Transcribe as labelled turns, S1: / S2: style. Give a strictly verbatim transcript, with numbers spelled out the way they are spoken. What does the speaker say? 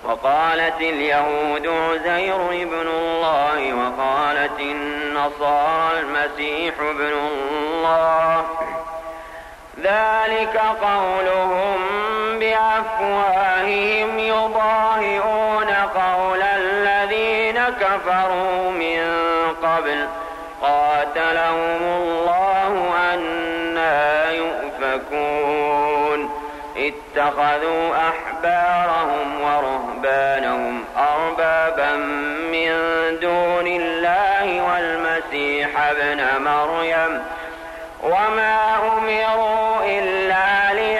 S1: وقالت اليهود عزير ابن الله وقالت النصارى المسيح ابن الله، ذلك قولهم بأفواههم يضاهئون قول الذين كفروا من قبل قاتلهم الله أنى يؤفكون. اتخذوا أحبارهم ورهبانهم أربابا من دون الله والمسيح ابن مريم وما أمروا إلا ليعبدوا